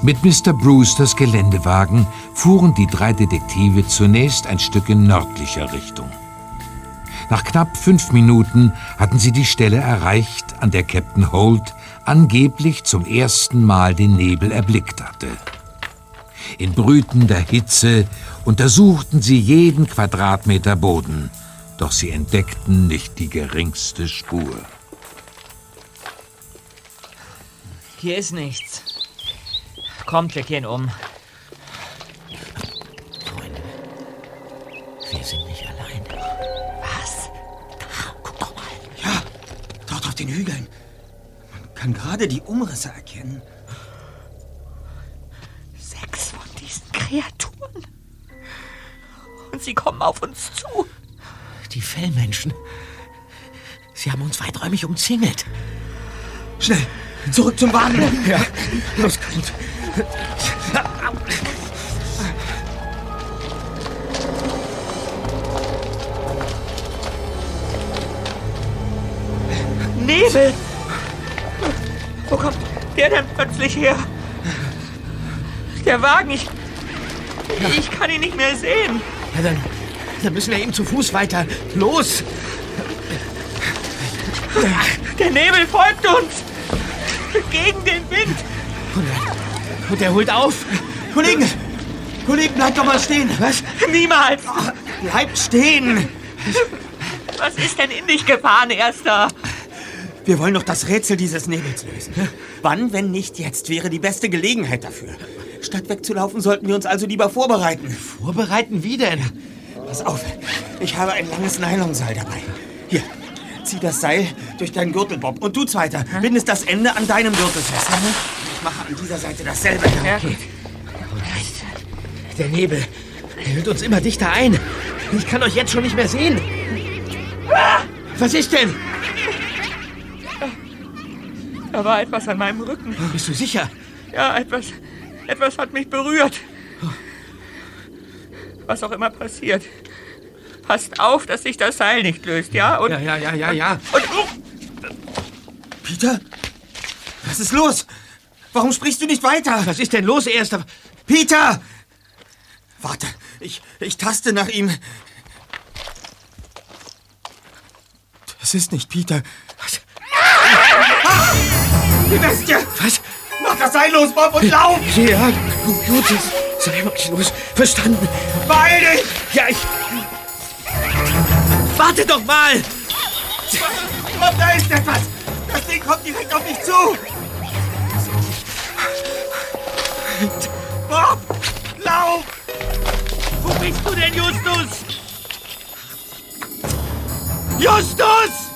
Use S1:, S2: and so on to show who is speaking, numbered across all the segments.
S1: Mit Mr. Brewsters Geländewagen fuhren die 3 Detektive zunächst ein Stück in nördlicher Richtung. Nach knapp 5 Minuten hatten sie die Stelle erreicht, an der Captain Holt angeblich zum ersten Mal den Nebel erblickt hatte. In brütender Hitze untersuchten sie jeden Quadratmeter Boden, doch sie entdeckten nicht die geringste Spur.
S2: Hier ist nichts. Kommt, wir gehen um.
S3: Freunde, wir sind nicht allein.
S2: Was?
S3: Da, guck doch mal.
S4: Ja, dort auf den Hügeln. Man kann gerade die Umrisse erkennen.
S2: 6 von diesen Kreaturen. Und sie kommen auf uns zu.
S3: Die Fellmenschen. Sie haben uns weiträumig umzingelt.
S4: Schnell, zurück zum Wagen. Ja, los, kommt.
S2: Nebel! Wo kommt der denn plötzlich her? Der Wagen, ich kann ihn nicht mehr sehen.
S3: Ja, dann müssen wir eben zu Fuß weiter. Los!
S2: Der Nebel folgt uns! Gegen den Wind!
S3: Und er holt auf.
S4: Kollegen, bleibt doch mal stehen.
S3: Was?
S2: Niemals!
S4: Bleibt stehen.
S2: Was ist denn in dich gefahren, Erster?
S4: Wir wollen doch das Rätsel dieses Nebels lösen. Wann, wenn nicht jetzt, wäre die beste Gelegenheit dafür. Statt wegzulaufen, sollten wir uns also lieber vorbereiten.
S3: Vorbereiten wie denn?
S4: Pass auf, ich habe ein langes Nylonseil dabei. Hier, zieh das Seil durch deinen Gürtel, Bob. Und du, Zweiter, bindest das Ende an deinem Gürtel fest. Ich mache an dieser Seite dasselbe.
S2: Ja.
S3: Okay. Der Nebel hält uns immer dichter ein. Ich kann euch jetzt schon nicht mehr sehen. Was ist denn?
S2: Da war etwas an meinem Rücken.
S3: Bist du sicher?
S2: Ja, etwas hat mich berührt. Was auch immer passiert. Passt auf, dass sich das Seil nicht löst, ja? Und,
S3: Ja.
S4: Peter? Was ist los? Warum sprichst du nicht weiter?
S3: Was ist denn los, Erster?
S4: Peter! Warte, ich taste nach ihm. Das ist nicht Peter.
S3: Was?
S4: Ah! Die Bestie!
S3: Was?
S4: Mach das Seil los, Bob, und lauf!
S3: Ja, gut, sei mal los. Verstanden.
S4: Beeil dich!
S3: Ja, Warte doch mal!
S4: Bob, da ist etwas! Das Ding kommt direkt auf dich zu! Bob! Lauf!
S2: wo bist du denn, Justus?
S4: Justus!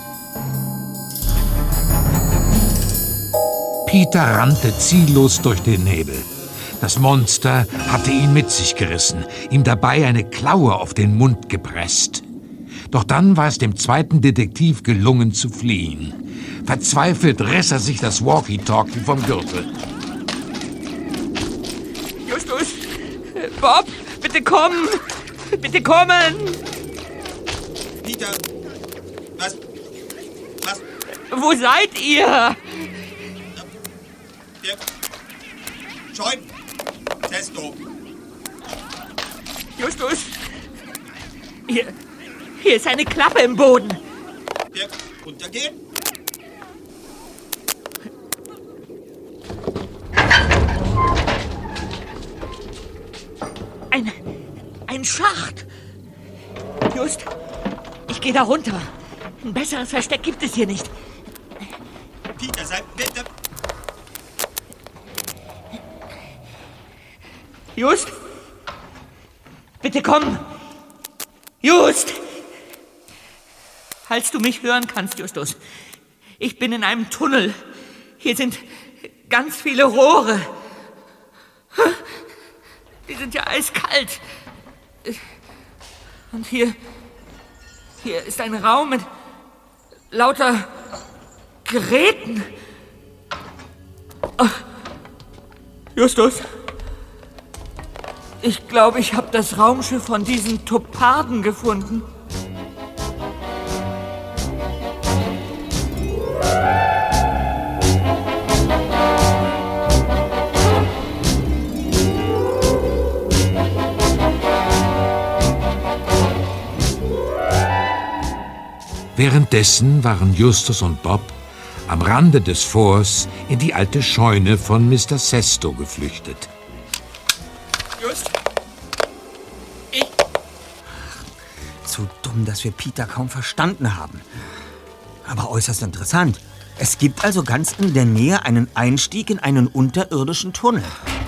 S1: Peter rannte ziellos durch den Nebel. Das Monster hatte ihn mit sich gerissen, ihm dabei eine Klaue auf den Mund gepresst. Doch dann war es dem 2. Detektiv gelungen zu fliehen. Verzweifelt riss er sich das Walkie-Talkie vom Gürtel.
S2: Justus! Bob, bitte kommen! Bitte kommen!
S4: Peter! Was?
S2: Wo seid ihr?
S4: Der Scheun! Testo!
S2: Justus! Hier ist eine Klappe im Boden.
S4: Der runtergehen?
S2: Ein Schacht. Just, ich gehe da runter. Ein besseres Versteck gibt es hier nicht.
S4: Peter, sei bitte...
S2: Just! Bitte komm! Just! Falls du mich hören kannst, Justus. Ich bin in einem Tunnel. Hier sind ganz viele Rohre. Die sind ja eiskalt. Und hier ist ein Raum mit lauter Geräten. Justus? Ich glaube, ich habe das Raumschiff von diesen Toparden gefunden.
S1: Währenddessen waren Justus und Bob am Rande des Forts in die alte Scheune von Mr. Sesto geflüchtet.
S4: Just! Zu dumm, dass wir Peter kaum verstanden haben. Aber äußerst interessant. Es gibt also ganz in der Nähe einen Einstieg in einen unterirdischen Tunnel.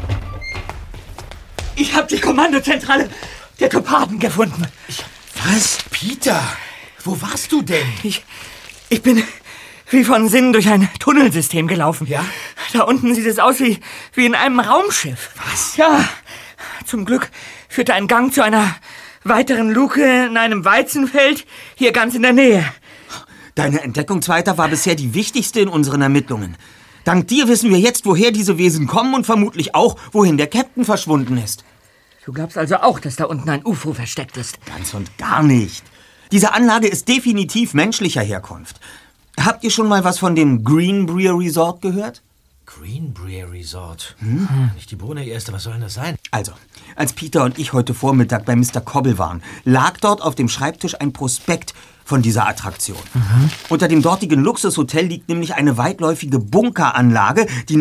S2: Ich habe die Kommandozentrale der Topaden gefunden.
S3: Was? Peter, wo warst du denn?
S2: Ich bin wie von Sinnen durch ein Tunnelsystem gelaufen.
S3: Ja?
S2: Da unten sieht es aus wie in einem Raumschiff.
S3: Was?
S2: Ja, zum Glück führte ein Gang zu einer weiteren Luke in einem Weizenfeld hier ganz in der Nähe.
S4: Deine Entdeckung, Zweiter, war bisher die wichtigste in unseren Ermittlungen. Dank dir wissen wir jetzt, woher diese Wesen kommen und vermutlich auch, wohin der Captain verschwunden ist.
S2: Du glaubst also auch, dass da unten ein UFO versteckt ist?
S4: Ganz und gar nicht. Diese Anlage ist definitiv menschlicher Herkunft. Habt ihr schon mal was von dem Greenbrier Resort gehört?
S3: Greenbrier Resort. Nicht die Bohne erste, was soll denn das sein?
S4: Also, als Peter und ich heute Vormittag bei Mr. Cobble waren, lag dort auf dem Schreibtisch ein Prospekt von dieser Attraktion. Unter dem dortigen Luxushotel liegt nämlich eine weitläufige Bunkeranlage, die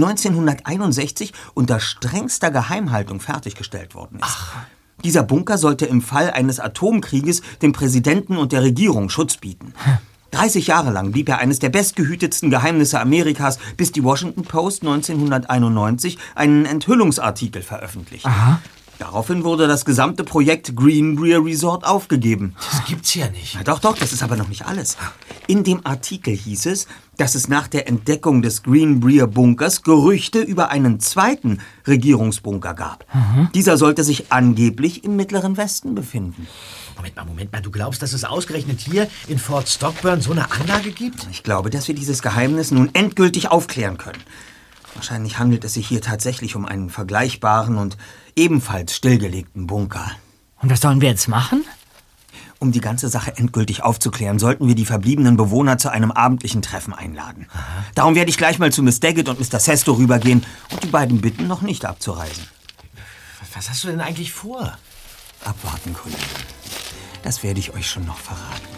S4: 1961 unter strengster Geheimhaltung fertiggestellt worden ist. Dieser Bunker sollte im Fall eines Atomkrieges dem Präsidenten und der Regierung Schutz bieten. 30 Jahre lang blieb er eines der bestgehütetsten Geheimnisse Amerikas, bis die Washington Post 1991 einen Enthüllungsartikel veröffentlichte. Daraufhin wurde das gesamte Projekt Greenbrier Resort aufgegeben.
S3: Das gibt's ja nicht.
S4: Na doch, das ist aber noch nicht alles. In dem Artikel hieß es, dass es nach der Entdeckung des Greenbrier Bunkers Gerüchte über einen zweiten Regierungsbunker gab. Dieser sollte sich angeblich im Mittleren Westen befinden.
S3: Moment mal, du glaubst, dass es ausgerechnet hier in Fort Stockburn so eine Anlage gibt?
S4: Ich glaube, dass wir dieses Geheimnis nun endgültig aufklären können. Wahrscheinlich handelt es sich hier tatsächlich um einen vergleichbaren und ebenfalls stillgelegten Bunker.
S2: Und was sollen wir jetzt machen?
S4: Um die ganze Sache endgültig aufzuklären, sollten wir die verbliebenen Bewohner zu einem abendlichen Treffen einladen. Darum werde ich gleich mal zu Miss Daggett und Mr. Sesto rübergehen und die beiden bitten, noch nicht abzureisen.
S3: Was hast du denn eigentlich vor?
S4: Abwarten, Kollege. Das werde ich euch schon noch verraten.